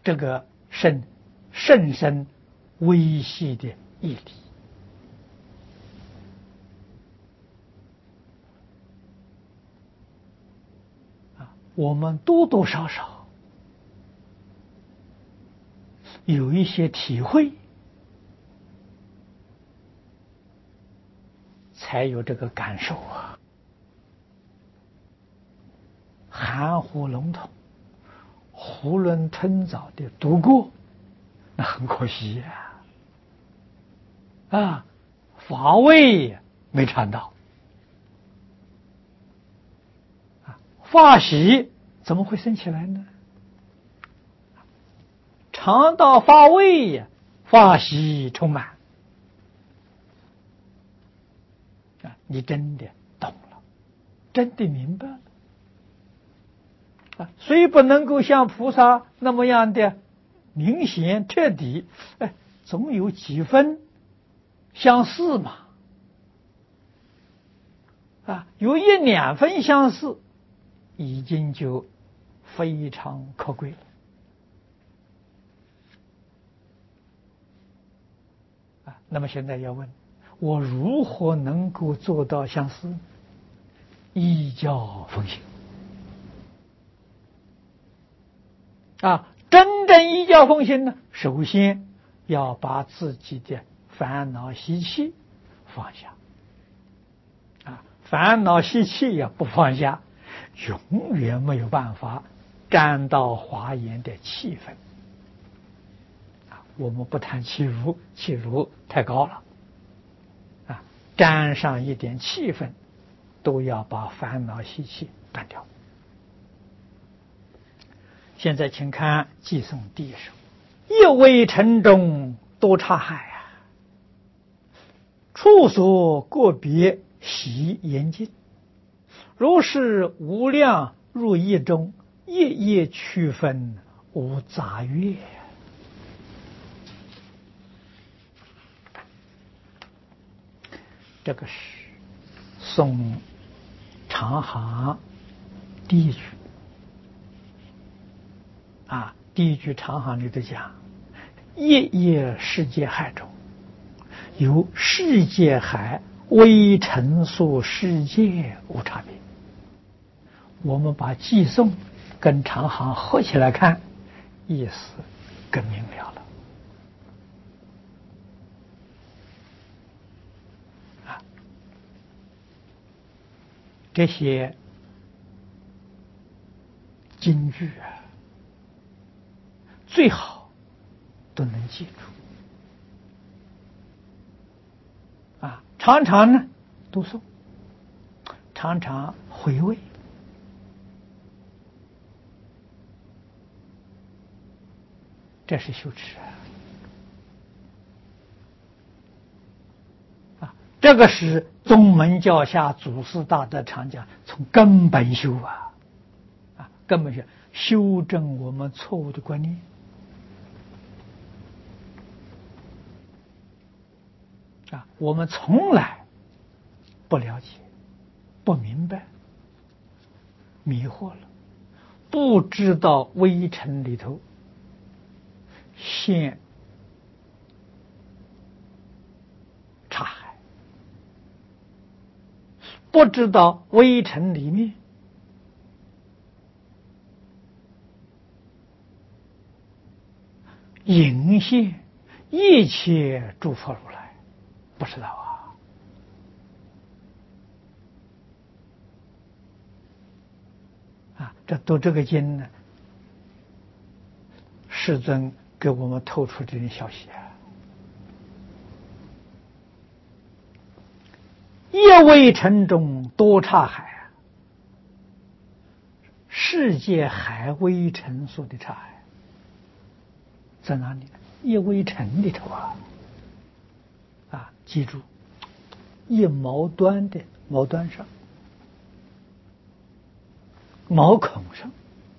这个甚深微细的义理。我们多多少少有一些体会，才有这个感受啊。含糊笼统、囫囵吞枣的读过，那很可惜呀，法味没尝到，法喜怎么会生起来呢？尝到法味呀，法喜充满你真的懂了，真的明白了虽不能够像菩萨那么样的明显彻底，总有几分相似嘛，有1-2分相似，已经就非常可贵了。那么现在要问，我如何能够做到相似？依教奉行真正依教奉行呢，首先要把自己的烦恼习气放下烦恼习气也不放下，永远没有办法沾到华严的气氛我们不谈气如，气如太高了沾上一点气氛，都要把烦恼习气断掉。现在请看偈颂第一首：一微尘中多刹海处所个别习严禁，如是无量入一中，夜夜区分无杂越。这个是宋长行第一句第一句长行里头讲，夜夜世界海中有世界海微尘所世界无差别。我们把偈颂跟长行合起来看，意思更明了了这些金句最好都能记住常常呢读诵，常常回味，这是修持这个是宗门教下祖师大德常讲，从根本修根本修正我们错误的观念我们从来不了解、不明白、迷惑了，不知道微尘里头现刹海，不知道微尘里面隐现一切诸佛如来，不知道这读这个经呢，世尊给我们透出这点消息夜微尘中多刹海世界海微尘所的刹海在哪里？夜微尘里头记住，一毛端的毛端上，毛孔上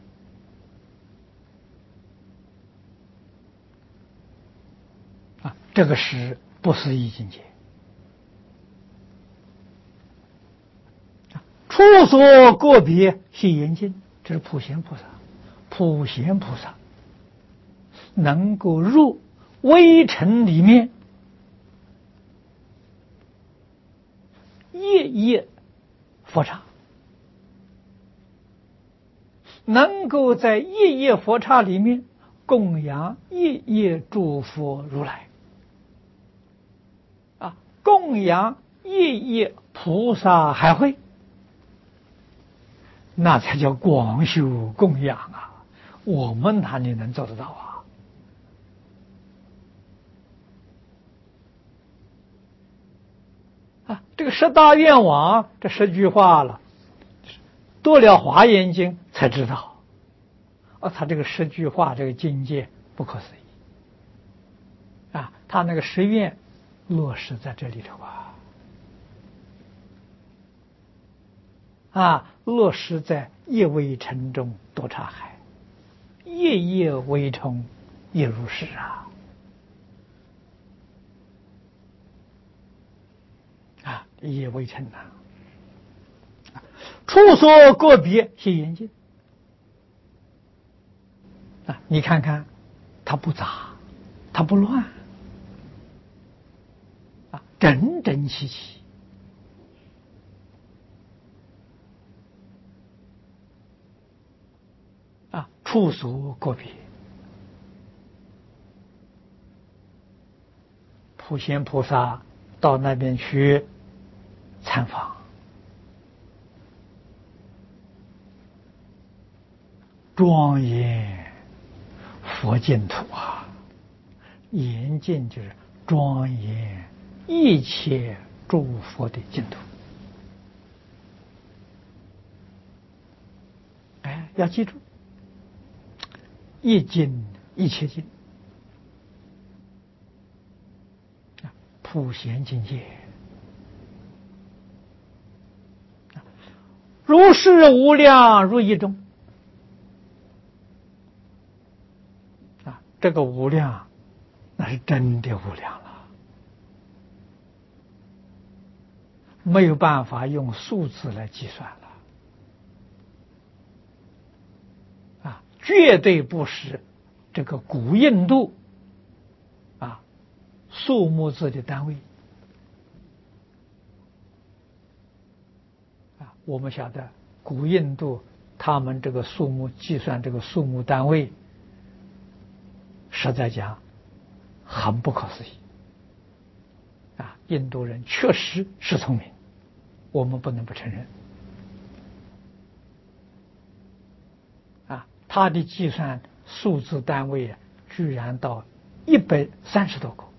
这个是不思议境界。处所个别习严禁，这是普贤菩萨。普贤菩萨能够入微尘里面，夜夜佛刹，能够在夜夜佛刹里面供养夜夜诸佛如来，供养夜夜菩萨海会，那才叫广修供养啊！我们哪里能做得到这个十大愿王这10句话了，读了《华严经》才知道，他这个10句话这个境界不可思议他那个10愿落实在这里头落实在夜微尘中多刹海，夜夜微尘夜如是夜微尘处所个别现严净你看看它不杂，它不乱整整齐齐处所个别，普贤菩萨到那边去参访，庄严佛净土严净就是庄严一切诸佛的净土。要记住，一净一切净，普贤境界，如是无量如一中这个无量那是真的无量了，没有办法用数字来计算了绝对不是这个古印度数目字的单位我们晓得古印度他们这个数目计算这个数目单位，实在讲很不可思议印度人确实是聪明，我们不能不承认他的计算数字单位居然到130多个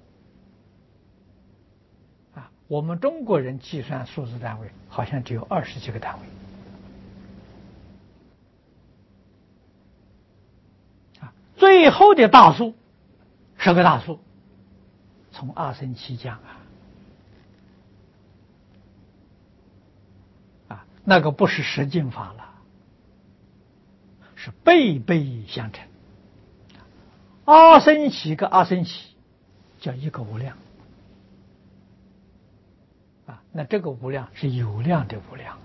我们中国人计算数字单位好像只有20几个单位最后的大数是个大数，从2生7降那个不是实境法了，是辈辈相承，2生起个2生起叫一个无量那这个无量是有量的无量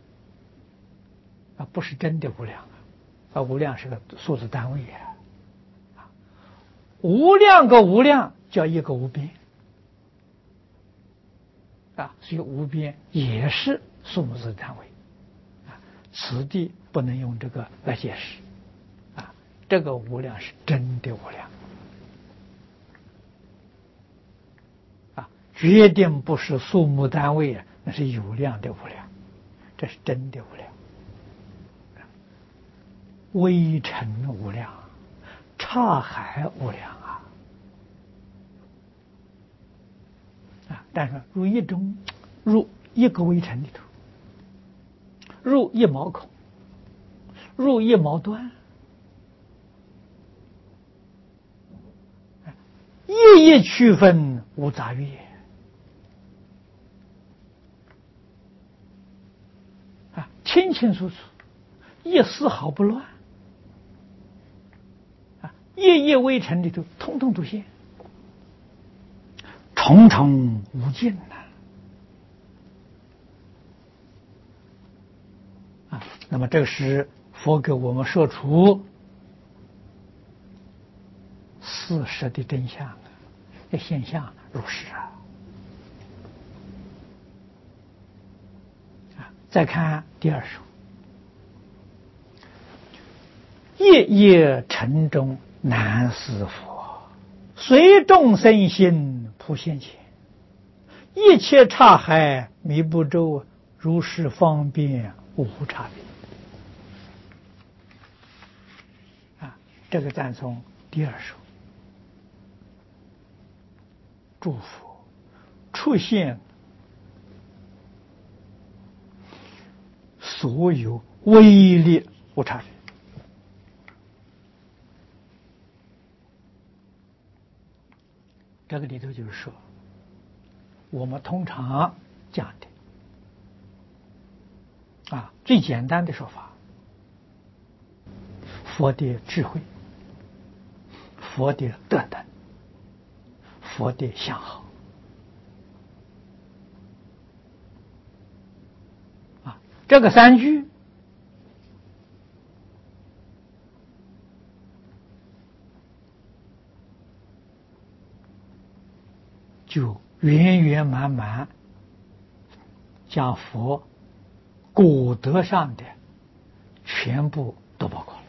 不是真的无量无量是个数字单位无量个无量叫一个无边所以无边也是数目字单位此地不能用这个来解释这个无量是真的无量决定不是数目单位那是有量的无量，这是真的无量，微尘无量，刹海无量但是入一中，入一个微尘里头，入一毛孔，入一毛端，一一区分无杂越清清楚楚，一丝毫不乱一一微尘里头通通都现，重重无尽那么这个是佛给我们说出事实的真相啊，这现象如是啊。再看第二首，夜夜晨钟难思佛，随众生心普现前，一切刹海弥不周，如是方便无差别。这个赞颂第二首，祝福出现所有威力无差别。这个里头就是说，我们通常讲的最简单的说法，佛的智慧，佛的德等，佛的相好这个三句就圆圆满满将佛果德上的全部都包括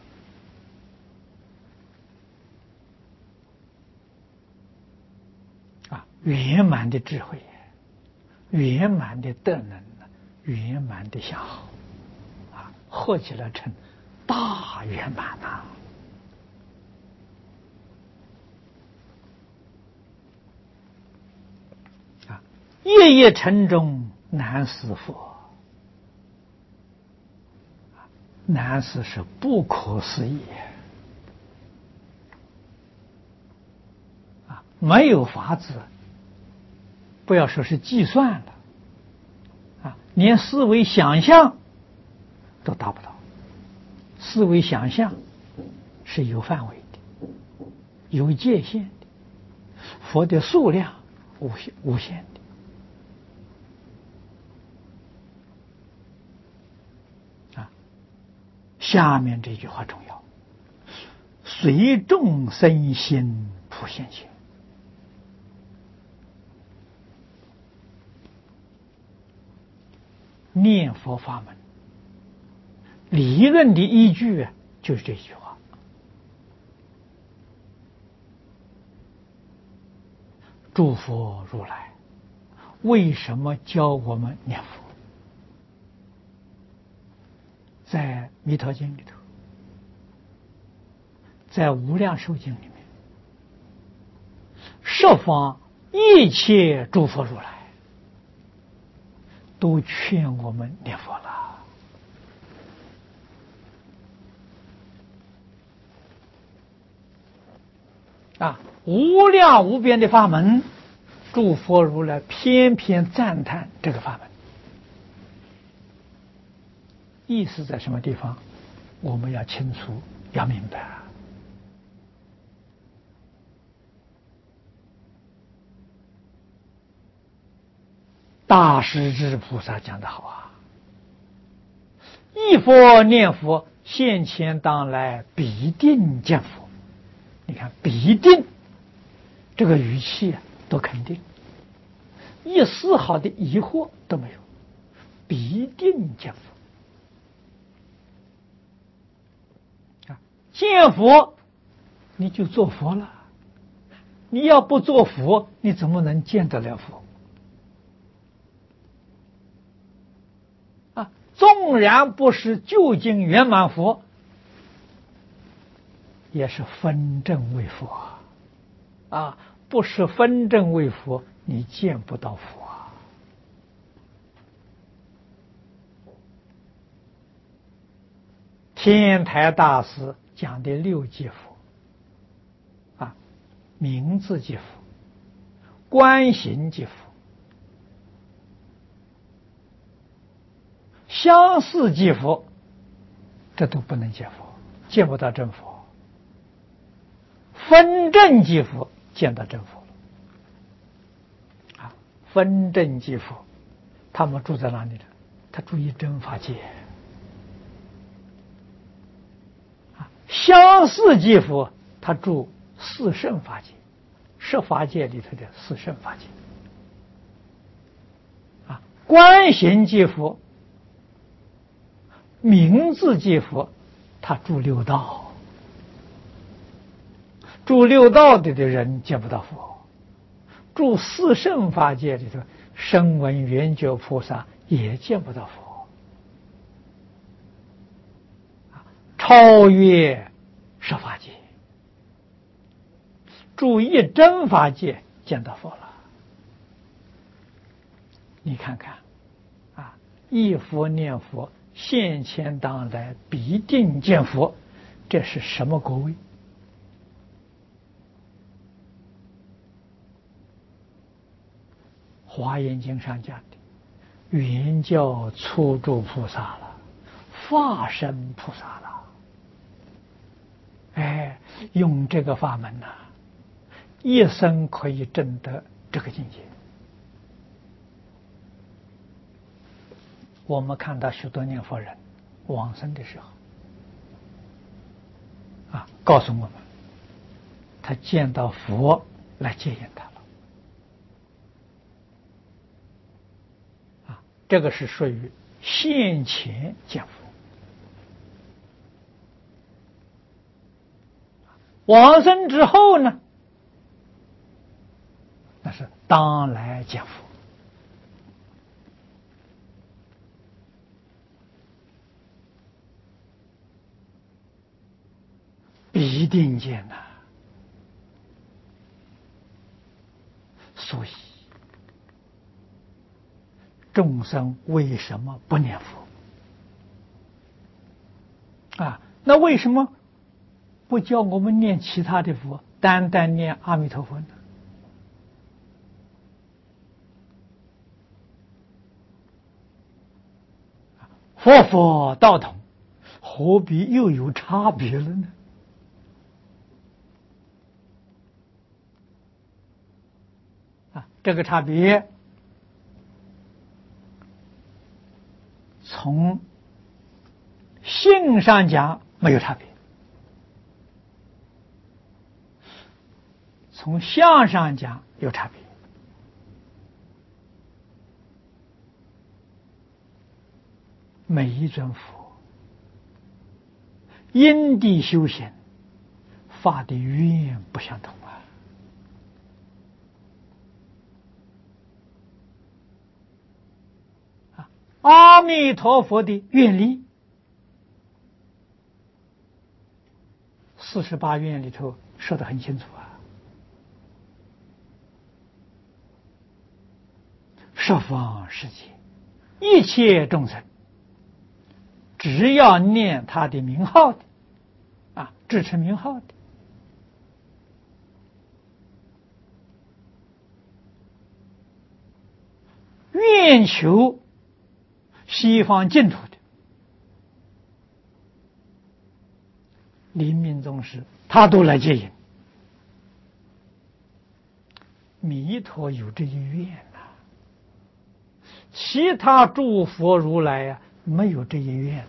了圆满的智慧，圆满的德能，圆满的相好合起来成大圆满夜夜晨钟难思佛，难思是不可思议没有法子，不要说是计算了连思维想象都达不到。思维想象是有范围的，有界限的，佛的数量无限的下面这句话重要，随众生心普现前。念佛法门理论的依据就是这句话。诸佛如来为什么教我们念佛？在弥陀经里头，在无量寿经里面，十方一切诸佛如来都劝我们念佛了无量无边的法门，诸佛如来偏偏赞叹这个法门。意思在什么地方？我们要清楚，要明白大势至菩萨讲得好一佛念佛，现前当来必定见佛。你看必定这个语气都肯定，一丝毫的疑惑都没有，必定见佛见佛你就做佛了，你要不做佛，你怎么能见得了佛纵然不是究竟圆满佛，也是分证为佛不是分证为佛，你见不到佛天台大师讲的六界佛名字即佛，观行即佛，相似即佛，这都不能见佛，见不到真佛。分证即佛，见到真佛了分证即佛，他们住在哪里呢？他住于真法界相似即佛，他住四圣法界，十法界里头的四圣法界。观行即佛，名字即佛，他住六道，住六道里的人见不到佛，住四圣法界里头声闻缘觉菩萨也见不到佛，超越十法界，住一真法界见到佛了。你看看，忆佛念佛，现前当来必定见佛，这是什么果位？华严经上讲的，原教初住菩萨了，化身菩萨了。用这个法门一生可以证得这个境界。我们看到许多念佛人往生的时候，告诉我们，他见到佛来接引他了。这个是属于现前见佛。往生之后呢，那是当来见佛。必定见所以众生为什么不念佛？那为什么不叫我们念其他的佛，单单念阿弥陀佛呢？佛佛道同，何必又有差别了呢？这个差别从性上讲没有差别，从相上讲有差别。每一尊佛因地修行，发的愿不相同阿弥陀佛的愿力，48愿里头说得很清楚十方世界一切众生，只要念他的名号的支持名号的，愿求西方净土的，临命终时他都来接引。弥陀有这一愿其他诸佛如来没有这一愿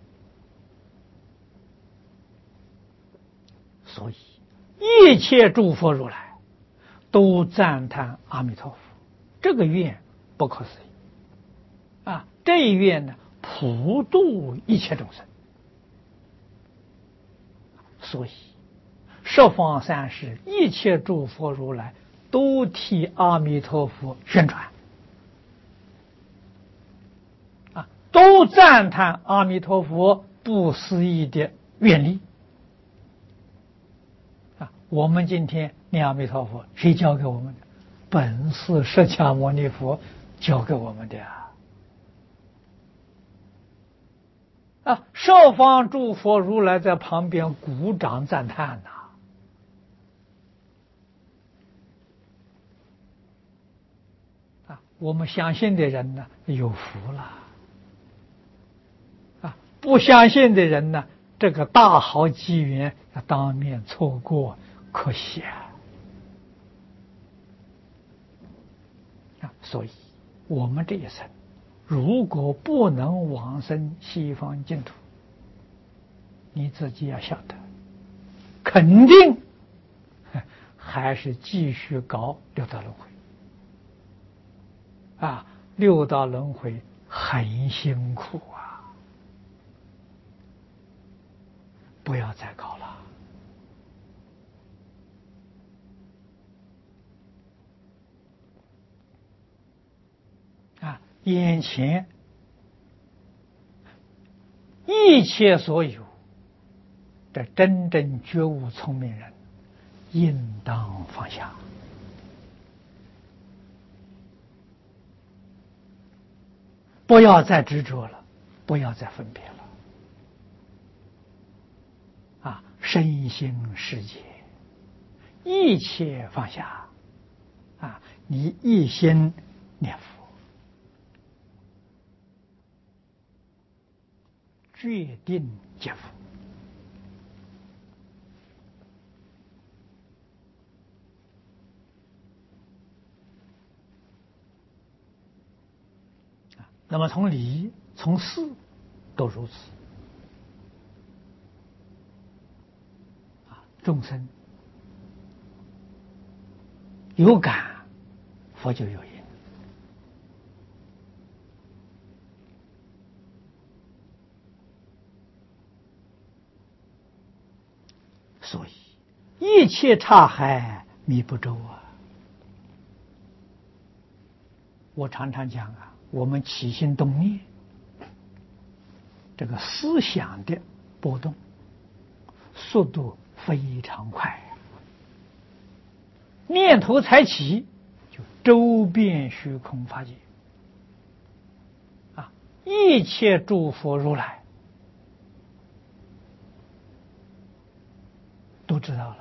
所以一切诸佛如来都赞叹阿弥陀佛，这个愿不可思议这一愿呢，普度一切众生。所以十方三世一切诸佛如来都替阿弥陀佛宣传都赞叹阿弥陀佛不思议的愿力我们今天念阿弥陀佛，谁教给我们的？本是释迦牟尼佛教给我们的十方诸佛如来在旁边鼓掌赞叹我们相信的人呢，有福了不相信的人呢，这个大好机缘要当面错过，可惜所以我们这一生如果不能往生西方净土，你自己要晓得，肯定还是继续搞六道轮回。六道轮回很辛苦啊，不要再搞了。眼前一切所有的真正觉悟聪明人，应当放下。不要再执着了，不要再分别了。身心世界，一切放下。你一心念佛，决定解脱。那么从理从事都如此。众生有感，佛就有因。所以一切刹海迷不周啊。我常常讲我们起心动念，这个思想的波动速度非常快，念头才起，就周遍虚空法界。一切诸佛如来都知道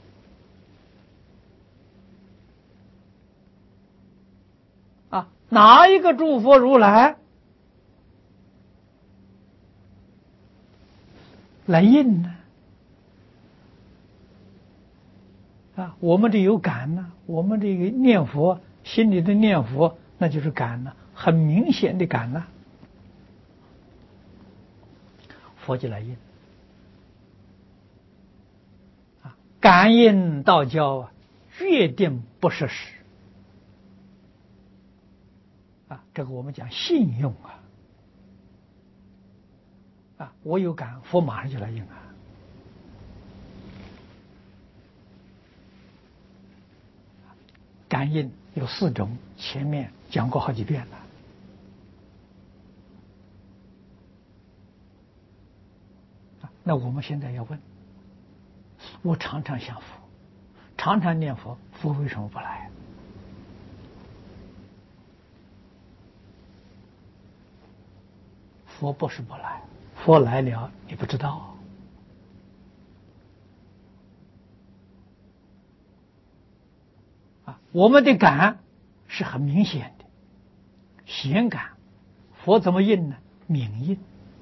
了。哪一个诸佛如来来应呢？我们这有感呢，我们这个念佛，心里的念佛，那就是感呢，很明显的感呢。佛就来应。感应道交决定不失时。这个我们讲信用我有感，佛马上就来应感应有4种，前面讲过好几遍了。那我们现在要问，我常常想佛，常常念佛，佛为什么不来？佛不是不来，佛来了你不知道。我们的感是很明显的，显感。佛怎么应呢？明应。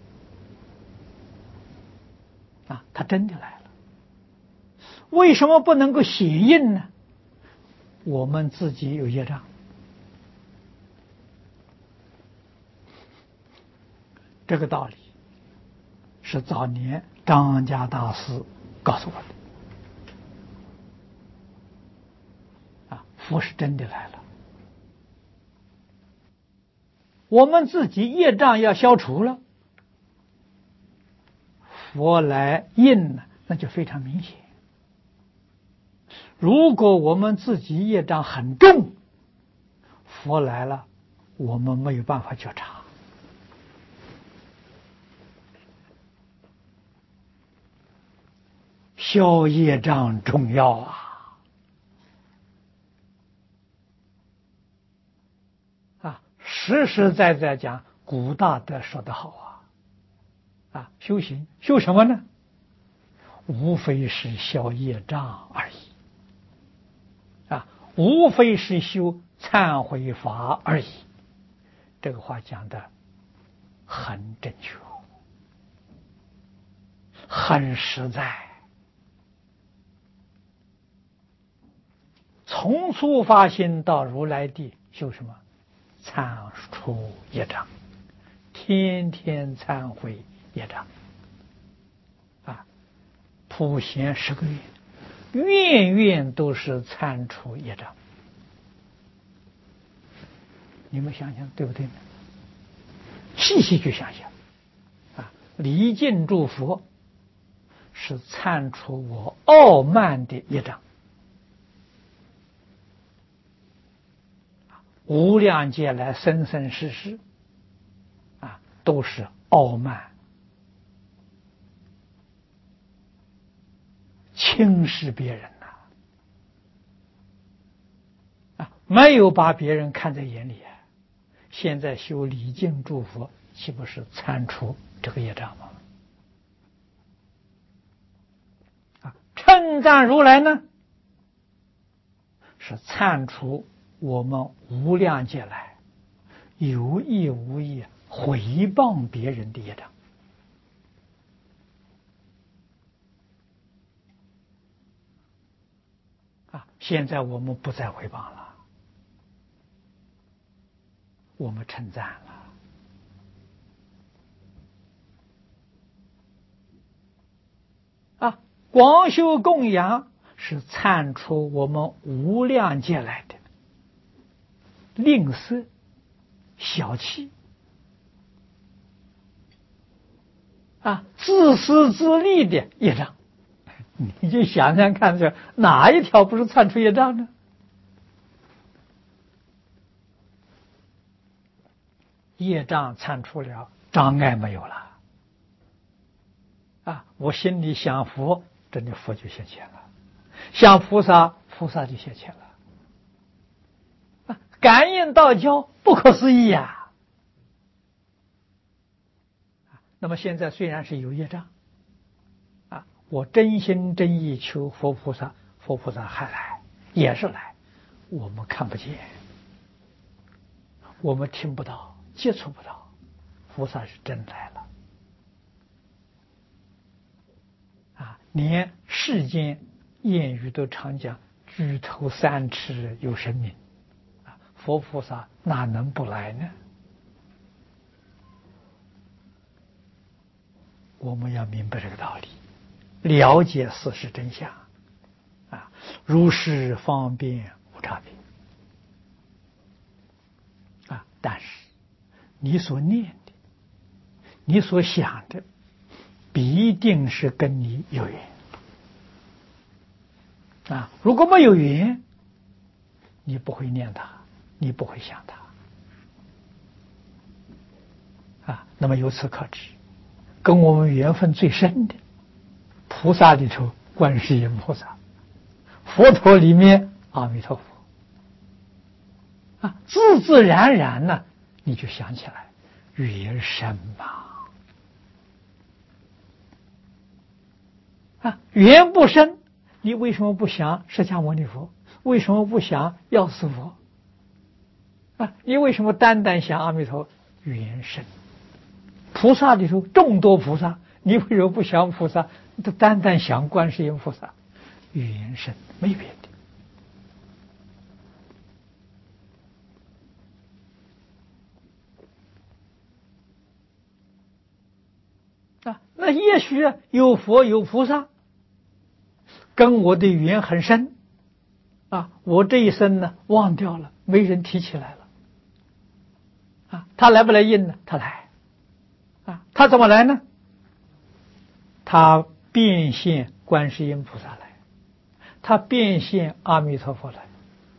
他真的来了。为什么不能够显应呢？我们自己有业障。这个道理是早年张家大师告诉我的。佛是真的来了。我们自己业障要消除了，佛来应呢，那就非常明显。如果我们自己业障很重，佛来了，我们没有办法觉察。消业障重要实实在在讲，古大德说得好修行修什么呢？无非是消业障而已无非是修忏悔法而已。这个话讲的很正确，很实在。从初发心到如来地修什么？忏除业障，天天忏悔业障普贤10个月， 院院都是参除业障。你们想想对不对呢？细细去想想啊，礼敬诸佛是参除我傲慢的业障，无量劫来生生世世啊，都是傲慢轻视别人啊，没有把别人看在眼里啊。现在修礼敬诸佛，岂不是参除这个业障吗？啊，称赞如来呢，是参除我们无量劫来有意无意毁谤别人的业障。啊，现在我们不再毁谤了，我们称赞了。啊，广修供养是参除我们无量劫来的吝啬、小气啊、自私自利的业障。你就想想看，这哪一条不是参除业障呢？业障参除了，障碍没有了啊！我心里想佛，真的佛就现前了；想菩萨，菩萨就现前了。啊，感应道交，不可思议呀！那么现在虽然是有业障啊，我真心真意求佛菩萨，佛菩萨还来，也是来，我们看不见，我们听不到，接触不到，菩萨是真来了啊！连世间谚语都常讲举头三尺有神明啊，佛菩萨哪能不来呢？我们要明白这个道理，了解事实真相啊，如是方便无差别啊！但是你所念的，你所想的，必定是跟你有缘啊！如果没有缘，你不会念它，你不会想它啊！那么由此可知，跟我们缘分最深的菩萨里头，观世音菩萨；佛陀里面，阿弥陀佛啊，自自然然呢，你就想起来缘深嘛。啊，缘不深，你为什么不想释迦牟尼佛？为什么不想药师佛？啊，你为什么单单想阿弥陀？缘深。菩萨里头众多菩萨，你为什么不想菩萨？都单单想观世音菩萨？缘深，没别的。啊，那也许有佛有菩萨，跟我的缘很深啊，我这一生呢忘掉了，没人提起来了啊，他来不来应呢？他来啊，他怎么来呢？他变现观世音菩萨来，他变现阿弥陀佛来。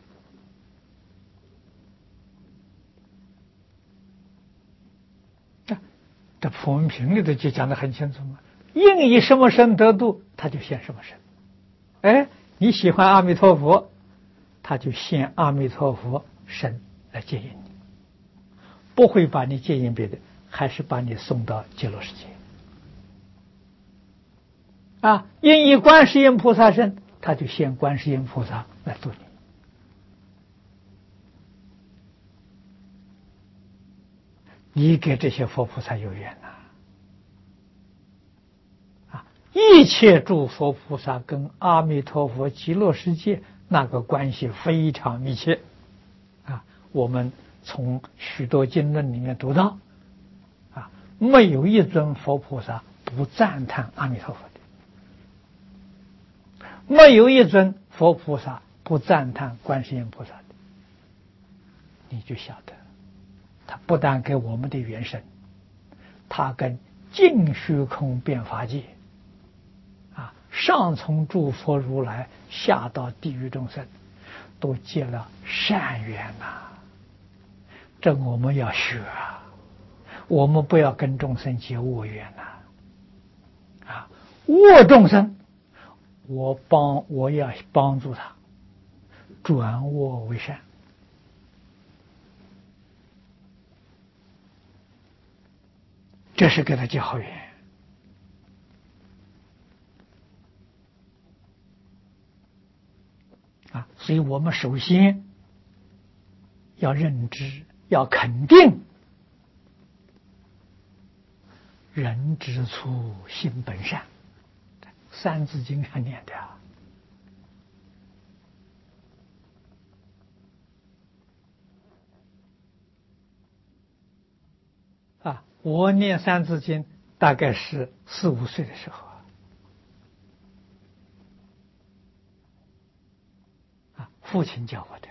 这普门品里头就讲得很清楚嘛，应以什么身得度，他就现什么身。哎，你喜欢阿弥陀佛，他就现阿弥陀佛身来接引你，不会把你接引别的，还是把你送到极乐世界。啊，应以观世音菩萨身，他就现观世音菩萨来度你。你给这些佛菩萨有缘呐！啊，一切诸佛菩萨跟阿弥陀佛极乐世界那个关系非常密切啊！我们从许多经论里面读到啊，没有一尊佛菩萨不赞叹阿弥陀佛的。 没有一尊佛菩萨不赞叹观世音菩萨的，你就晓得，他不但给我们的原生，他跟净虚空变法界上从诸佛如来，下到地狱众生，都结了善缘这我们要学我们不要跟众生结恶缘恶众生，我要帮助他转恶为善，这是给他结好缘所以我们首先要认知，要肯定人之初性本善，三字经上念的我念三字经大概是4、5岁的时候父亲教我的，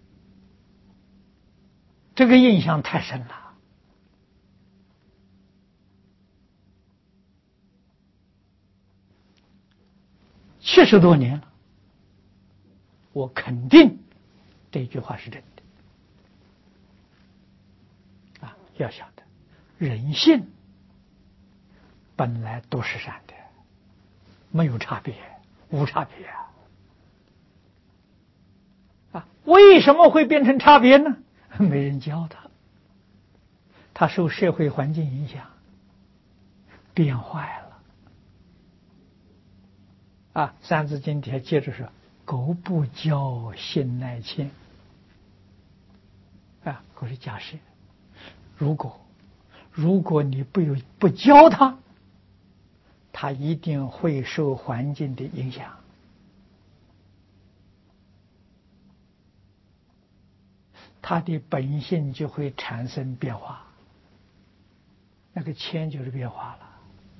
这个印象太深了。70多年了，我肯定这句话是真的要晓得，人性本来都是善的，没有差别，无差别为什么会变成差别呢？没人教他，他受社会环境影响，变坏了三字经底下接着说：“苟不教，性乃迁。”可是假设，如果你不教他，他一定会受环境的影响。他的本性就会产生变化，那个迁就是变化了。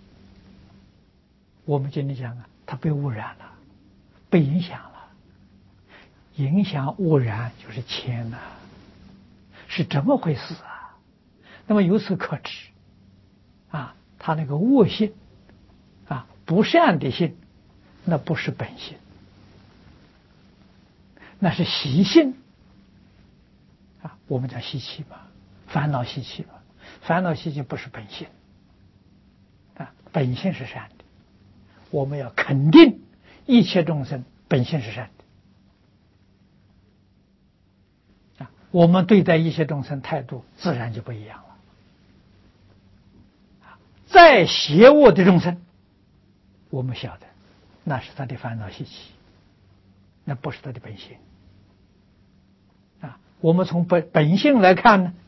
我们今天讲他被污染了，被影响了，影响污染就是迁是这么回事那么由此可知他那个恶性不善的性，那不是本性，那是习性我们讲习气嘛，烦恼习气嘛，烦恼习气不是本性本性是善的。我们要肯定一切众生本性是善的我们对待一切众生态度自然就不一样了。再邪恶的众生，我们晓得那是他的烦恼习气，那不是他的本性我们从本性来看呢，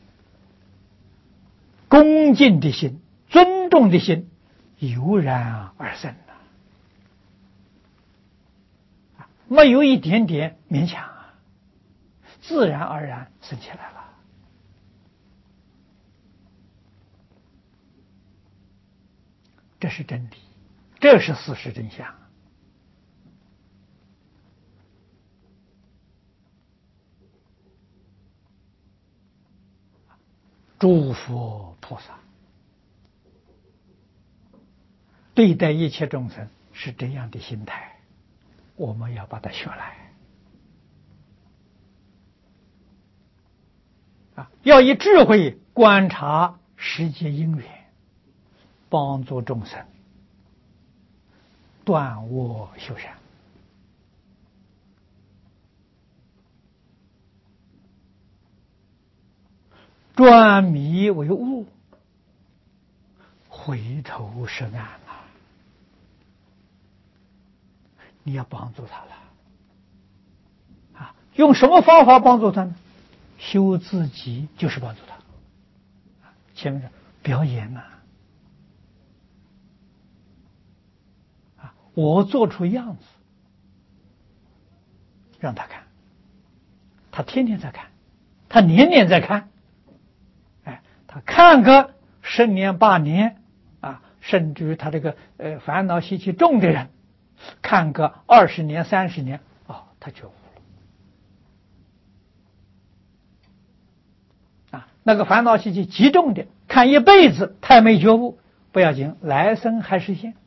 恭敬的心、尊重的心油然而生没有一点点勉强自然而然生起来了。这是真理，这是事实真相。诸佛菩萨对待一切众生是这样的心态，我们要把它学来要以智慧观察世界因缘，帮助众生断恶修善。转迷为悟，回头是岸你要帮助他了用什么方法帮助他呢？修自己就是帮助他前面说表演我做出样子让他看，他天天在看，他年年在看他看个10年8年甚至于他这个烦恼习气重的人， 看个20年、30年，哦，他觉悟了。那个烦恼习气极重的，看一辈子他也没觉悟，不要紧，来生还实现。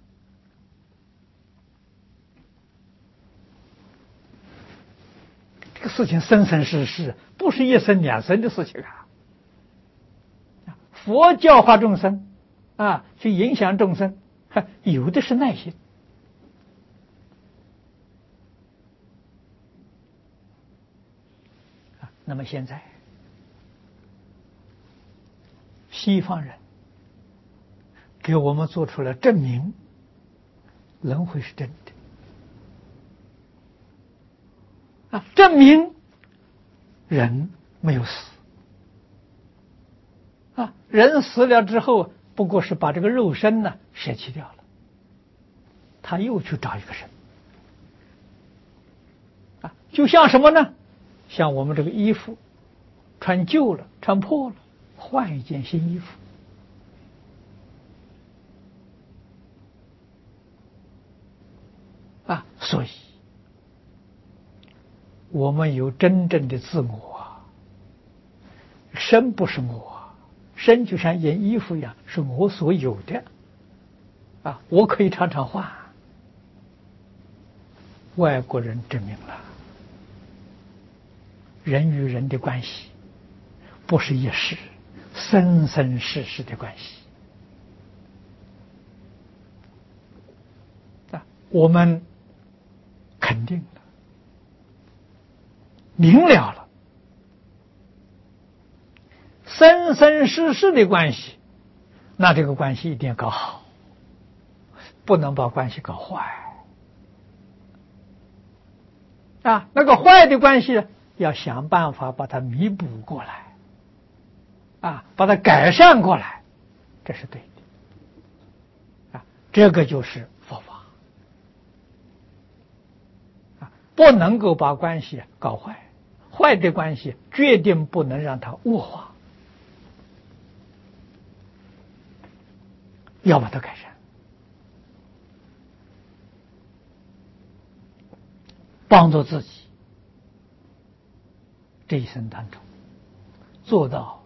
这个事情生生世世，不是一生两生的事情啊！佛教化众生去影响众生，有的是耐心。那么现在，西方人给我们做出了证明，轮回是真的证明人没有死人死了之后，不过是把这个肉身呢舍弃掉了，他又去找一个身就像什么呢？像我们这个衣服穿旧了、穿破了，换一件新衣服所以我们有真正的自我身不是我，身就像一件衣服一样，是我所有的我可以常常换。外国人证明了，人与人的关系不是一时，生生世世的关系我们肯定了，明了了，生生世世的关系，那这个关系一定要搞好，不能把关系搞坏那个坏的关系要想办法把它弥补过来把它改善过来，这是对的这个就是佛法不能够把关系搞坏，坏的关系决定不能让它恶化，要把它改善，帮助自己这一生当中做到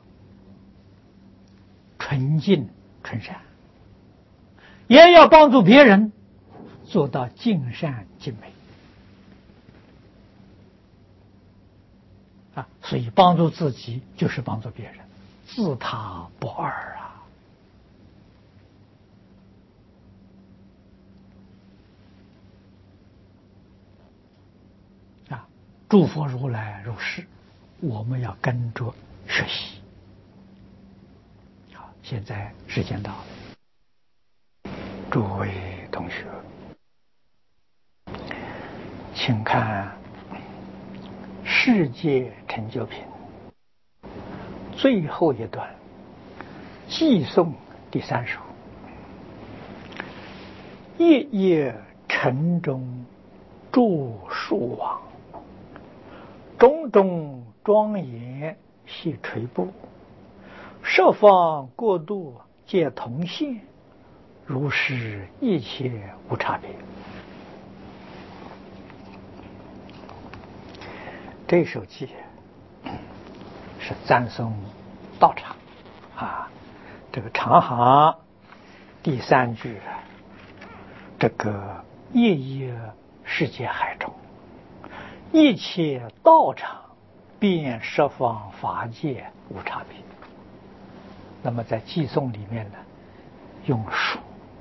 纯净纯善，也要帮助别人做到尽善尽美所以帮助自己就是帮助别人，自他不二诸佛如来如是，我们要跟着学习。好，现在时间到了，诸位同学，请看世界成就品最后一段，寄颂第3首，夜夜城中著树网，种种庄严系垂布，十方国度皆同现，如是一切无差别。这首偈是赞颂道场这个长行第3句这个夜夜世界海中，一切道场遍十方法界无差别。那么在偈颂里面呢，用树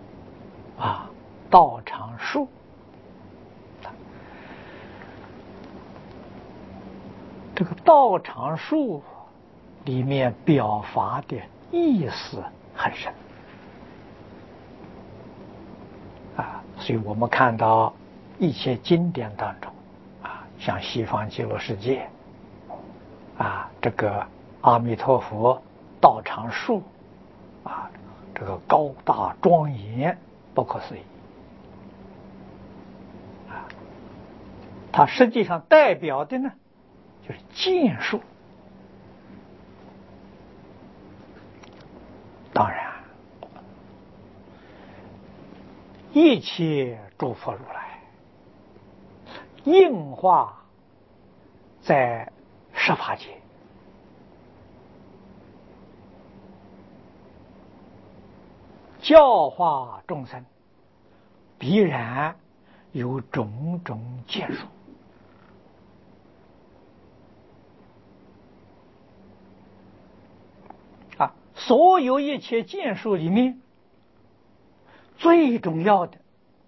道场树这个道场树里面表达的意思很深所以我们看到一切经典当中像西方极乐世界这个阿弥陀佛道场树这个高大庄严不可思议它实际上代表的呢就是剑术。当然一切诸佛如来应化在十法界，教化众生，必然有种种见数。所有一切见数里面，最重要的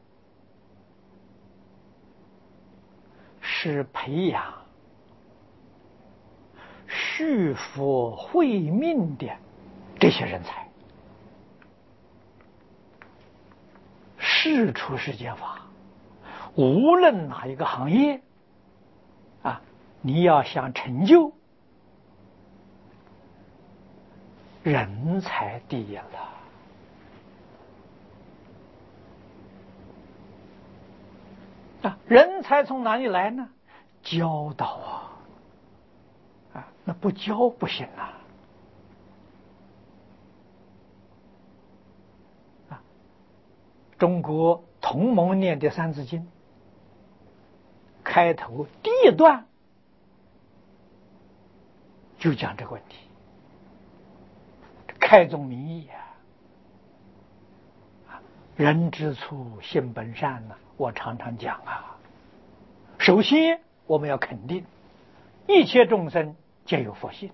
是培养续佛慧命的这些人才。事出世间法，无论哪一个行业你要想成就，人才第一了。人才从哪里来呢？教导那不教不行中国同盟念的《三字经》开头第一段就讲这个问题，开宗明义人之初性本善我常常讲首先我们要肯定一切众生皆有佛性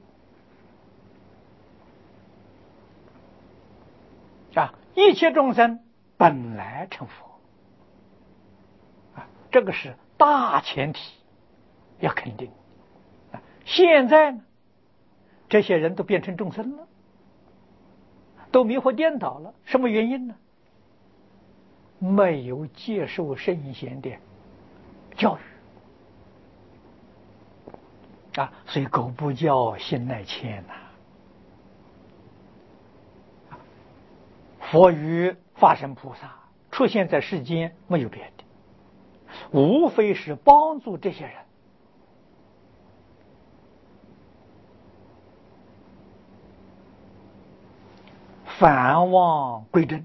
一切众生本来成佛这个是大前提，要肯定。现在呢，这些人都变成众生了，都迷惑颠倒了，什么原因呢？没有接受圣贤的教育所以狗不教，心乃迁佛与法身菩萨出现在世间，没有别的，无非是帮助这些人返妄归真，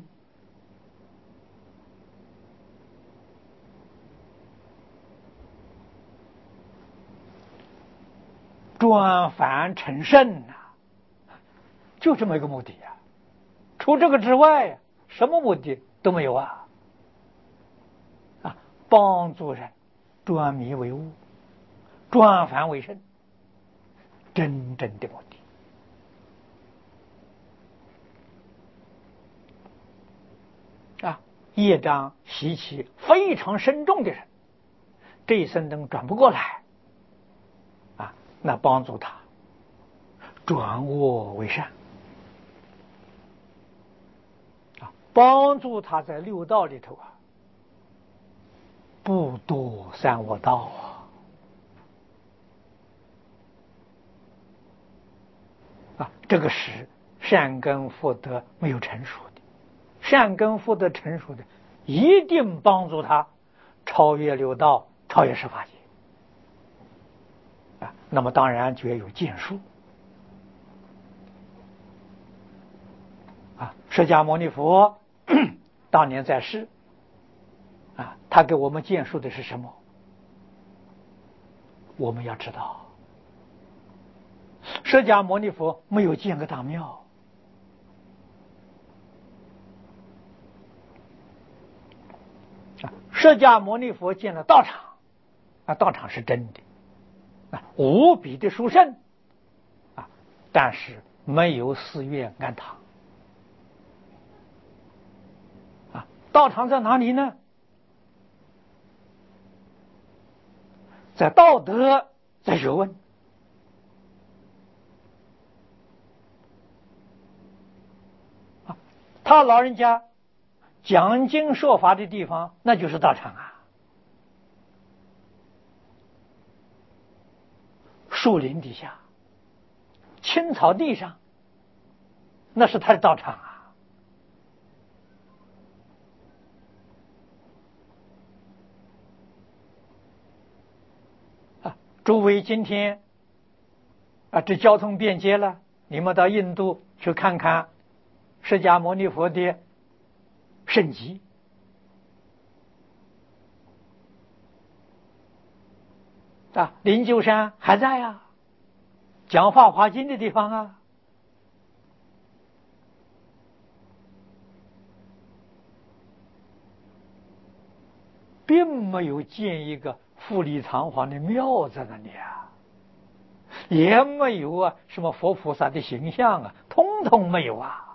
转凡成圣就这么一个目的除这个之外什么目的都没有帮助人转迷为悟，转凡为圣，真正的目的业障习气非常深重的人，这一生能转不过来那帮助他转恶为善帮助他在六道里头不堕三恶道这个是善根福德没有成熟的，善根福德成熟的一定帮助他超越六道，超越十法界那么当然就要有见数释迦牟尼佛当年在世他给我们见数的是什么？我们要知道，释迦牟尼佛没有建个大庙，释迦牟尼佛建了道场道场是真的无比的殊胜但是没有寺院庵堂道场在哪里呢？在道德，在学问他老人家讲经说法的地方，那就是道场树林底下，青草地上，那是他的道场诸位今天这交通便捷了，你们到印度去看看释迦牟尼佛的圣迹灵鹫山还在啊，讲法华经的地方啊。并没有建一个富丽堂皇的庙在那里啊，也没有什么佛菩萨的形象啊，通通没有啊。